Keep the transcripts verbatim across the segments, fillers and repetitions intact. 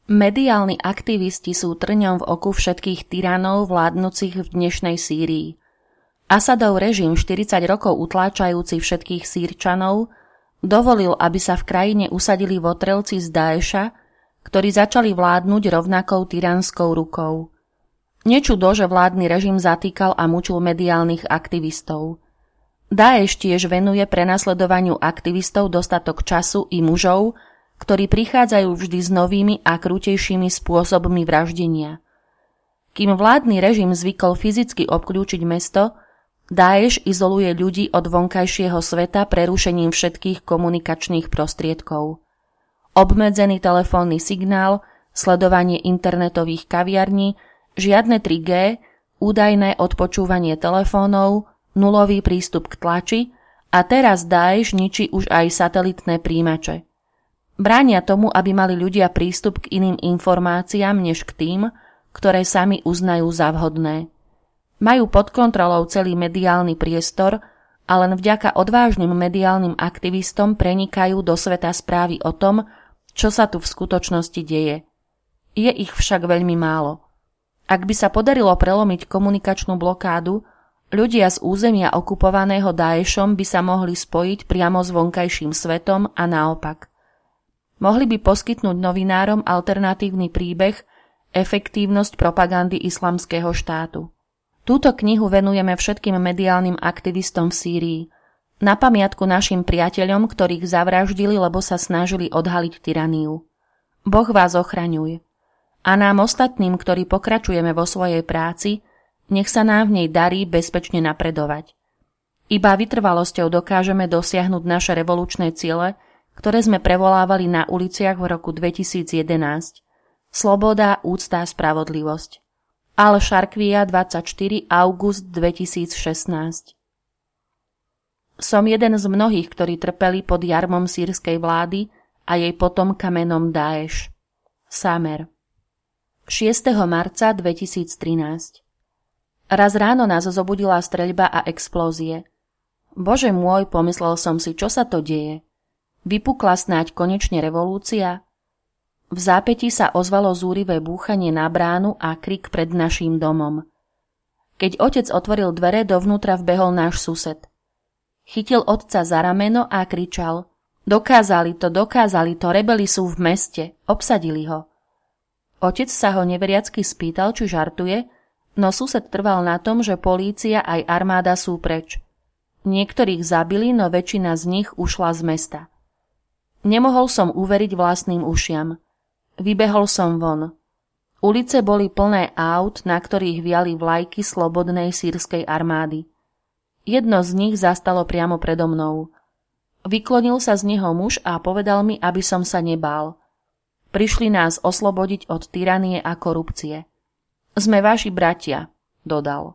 Mediálni aktivisti sú trňom v oku všetkých tyranov vládnúcich v dnešnej Sýrii. Asadov režim štyridsať rokov utláčajúci všetkých Sýrčanov dovolil, aby sa v krajine usadili votrelci z Daeša, ktorí začali vládnuť rovnakou tyranskou rukou. Nečudo, že vládny režim zatýkal a mučil mediálnych aktivistov. Daeš tiež venuje prenasledovaniu aktivistov dostatok času i mužov, ktorí prichádzajú vždy s novými a krutejšími spôsobmi vraždenia. Kým vládny režim zvykol fyzicky obklúčiť mesto, Daeš izoluje ľudí od vonkajšieho sveta prerušením všetkých komunikačných prostriedkov. Obmedzený telefónny signál, sledovanie internetových kaviarní, žiadne tri gé, údajné odpočúvanie telefónov, nulový prístup k tlači a teraz Daeš ničí už aj satelitné príjimače. Bránia tomu, aby mali ľudia prístup k iným informáciám než k tým, ktoré sami uznajú za vhodné. Majú pod kontrolou celý mediálny priestor a len vďaka odvážnym mediálnym aktivistom prenikajú do sveta správy o tom, čo sa tu v skutočnosti deje. Je ich však veľmi málo. Ak by sa podarilo prelomiť komunikačnú blokádu, ľudia z územia okupovaného Daešom by sa mohli spojiť priamo s vonkajším svetom a naopak. Mohli by poskytnúť novinárom alternatívny príbeh Efektívnosť propagandy islamského štátu. Túto knihu venujeme všetkým mediálnym aktivistom v Sýrii, na pamiatku našim priateľom, ktorých zavraždili, lebo sa snažili odhaliť tyraniu. Boh vás ochraňuj. A nám ostatným, ktorí pokračujeme vo svojej práci, nech sa nám v nej darí bezpečne napredovať. Iba vytrvalosťou dokážeme dosiahnuť naše revolučné ciele, ktoré sme prevolávali na uliciach v roku dvetisíc jedenásť. Sloboda, úcta, spravodlivosť. Al-Sharqvija, dvadsaťštyri august dvetisícšestnásť. Som jeden z mnohých, ktorí trpeli pod jarmom sýrskej vlády a jej potomka menom Daeš. Samer. šiesteho marca dvetisíctrinásť. Raz ráno nás zobudila streľba a explózie. Bože môj, pomyslel som si, čo sa to deje. Vypukla snáď konečne revolúcia? V zápätí sa ozvalo zúrivé búchanie na bránu a krik pred naším domom. Keď otec otvoril dvere, dovnútra vbehol náš sused. Chytil otca za rameno a kričal: Dokázali to, dokázali to, rebeli sú v meste, obsadili ho. Otec sa ho neveriacky spýtal, či žartuje, no sused trval na tom, že polícia aj armáda sú preč. Niektorých zabili, no väčšina z nich ušla z mesta. Nemohol som uveriť vlastným ušiam. Vybehol som von. Ulice boli plné aut, na ktorých viali vlajky slobodnej sýrskej armády. Jedno z nich zastalo priamo predo mnou. Vyklonil sa z neho muž a povedal mi, aby som sa nebál. Prišli nás oslobodiť od tyranie a korupcie. Sme vaši bratia, dodal.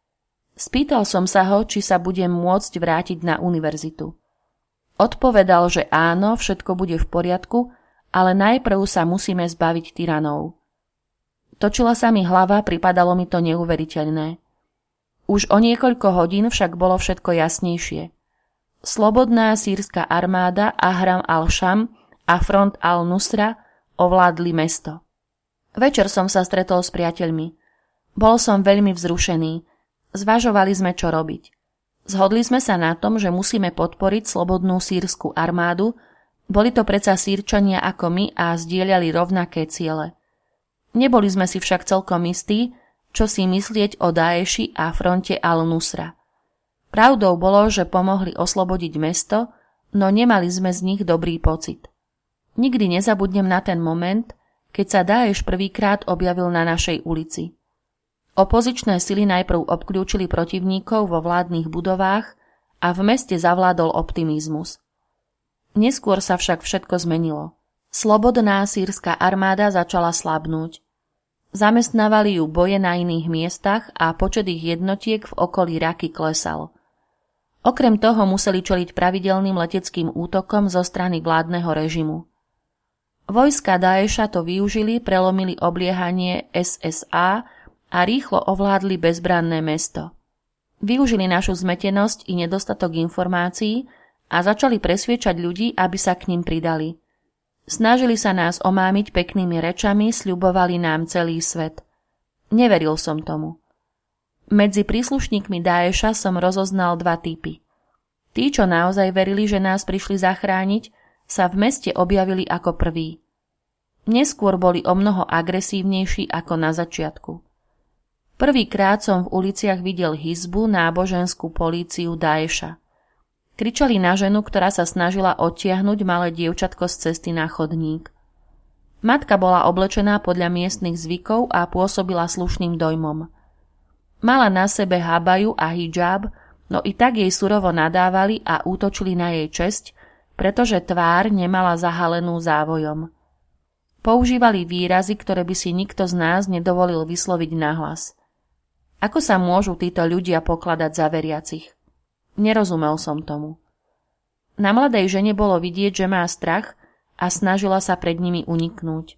Spýtal som sa ho, či sa budem môcť vrátiť na univerzitu. Odpovedal, že áno, všetko bude v poriadku, ale najprv sa musíme zbaviť tyranov. Točila sa mi hlava, pripadalo mi to neuveriteľné. Už o niekoľko hodín však bolo všetko jasnejšie. Slobodná sýrska armáda Ahram al-Sham a Front al-Nusra ovládli mesto. Večer som sa stretol s priateľmi. Bol som veľmi vzrušený. Zvažovali sme, čo robiť. Zhodli sme sa na tom, že musíme podporiť slobodnú sýrsku armádu, boli to predsa Sýrčania ako my a zdieľali rovnaké ciele. Neboli sme si však celkom istí, čo si myslieť o Daeši a fronte al-Nusra. Pravdou bolo, že pomohli oslobodiť mesto, no nemali sme z nich dobrý pocit. Nikdy nezabudnem na ten moment, keď sa Daeš prvýkrát objavil na našej ulici. Opozičné sily najprv obkľúčili protivníkov vo vládnych budovách a v meste zavládol optimizmus. Neskôr sa však všetko zmenilo. Slobodná sýrska armáda začala slabnúť. Zamestnávali ju boje na iných miestach a počet ich jednotiek v okolí Raky klesal. Okrem toho museli čeliť pravidelným leteckým útokom zo strany vládneho režimu. Vojska Daeša to využili, prelomili obliehanie es es á a rýchlo ovládli bezbranné mesto. Využili našu zmetenosť i nedostatok informácií a začali presviečať ľudí, aby sa k ním pridali. Snažili sa nás omámiť peknými rečami, sľubovali nám celý svet. Neveril som tomu. Medzi príslušníkmi Daeša som rozoznal dva typy. Tí, čo naozaj verili, že nás prišli zachrániť, sa v meste objavili ako prví. Neskôr boli omnoho agresívnejší ako na začiatku. Prvýkrát som v uliciach videl hizbu, náboženskú políciu Daeša. Kričali na ženu, ktorá sa snažila odtiahnuť malé dievčatko z cesty na chodník. Matka bola oblečená podľa miestnych zvykov a pôsobila slušným dojmom. Mala na sebe habaju a hidžáb, no i tak jej surovo nadávali a útočili na jej česť, pretože tvár nemala zahalenú závojom. Používali výrazy, ktoré by si nikto z nás nedovolil vysloviť nahlas. Ako sa môžu títo ľudia pokladať za veriacich? Nerozumel som tomu. Na mladej žene bolo vidieť, že má strach a snažila sa pred nimi uniknúť.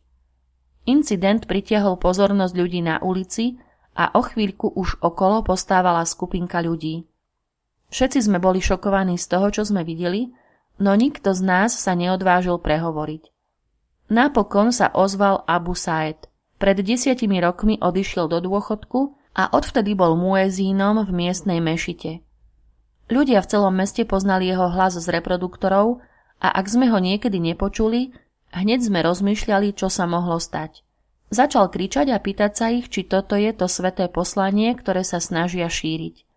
Incident pritiahol pozornosť ľudí na ulici a o chvíľku už okolo postávala skupinka ľudí. Všetci sme boli šokovaní z toho, čo sme videli, no nikto z nás sa neodvážil prehovoriť. Napokon sa ozval Abu Saed. Pred desiatimi rokmi odišiel do dôchodku a odvtedy bol muezínom v miestnej mešite. Ľudia v celom meste poznali jeho hlas z reproduktorov a ak sme ho niekedy nepočuli, hneď sme rozmýšľali, čo sa mohlo stať. Začal kričať a pýtať sa ich, či toto je to sväté poslanie, ktoré sa snažia šíriť.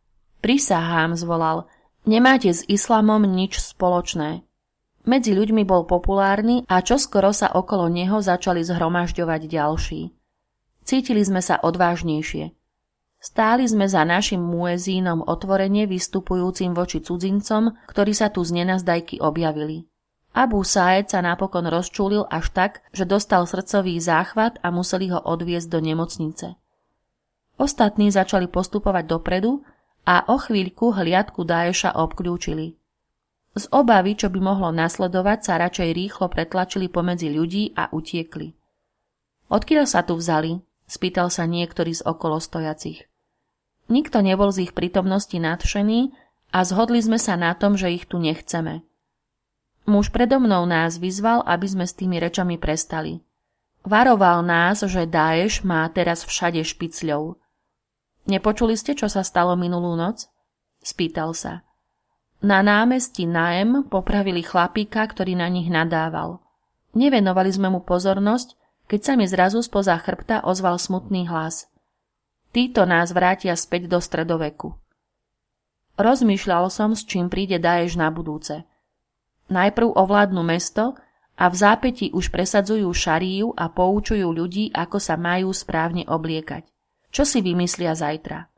Prisahám, zvolal, nemáte s islamom nič spoločné. Medzi ľuďmi bol populárny a čoskoro sa okolo neho začali zhromažďovať ďalší. Cítili sme sa odvážnejšie. Stáli sme za našim muezínom otvorene vystupujúcim voči cudzincom, ktorí sa tu z nenazdajky objavili. Abu Saed sa napokon rozčúlil až tak, že dostal srdcový záchvat a museli ho odviesť do nemocnice. Ostatní začali postupovať dopredu a o chvíľku hliadku Daeša obkľúčili. Z obavy, čo by mohlo nasledovať, sa radšej rýchlo pretlačili pomedzi ľudí a utiekli. Odkiaľ sa tu vzali? Spýtal sa niektorý z okolo stojacich. Nikto nebol z ich prítomnosti nadšený a zhodli sme sa na tom, že ich tu nechceme. Muž predo mnou nás vyzval, aby sme s tými rečami prestali. Varoval nás, že Daeš má teraz všade špicľov. Nepočuli ste, čo sa stalo minulú noc? Spýtal sa. Na námestí Naem popravili chlapíka, ktorý na nich nadával. Nevenovali sme mu pozornosť, keď sa mi zrazu spoza chrbta ozval smutný hlas. Títo nás vrátia späť do stredoveku. Rozmýšľal som, s čím príde Daeš na budúce. Najprv ovládnu mesto a v zápätí už presadzujú šaríu a poučujú ľudí, ako sa majú správne obliekať. Čo si vymyslia zajtra?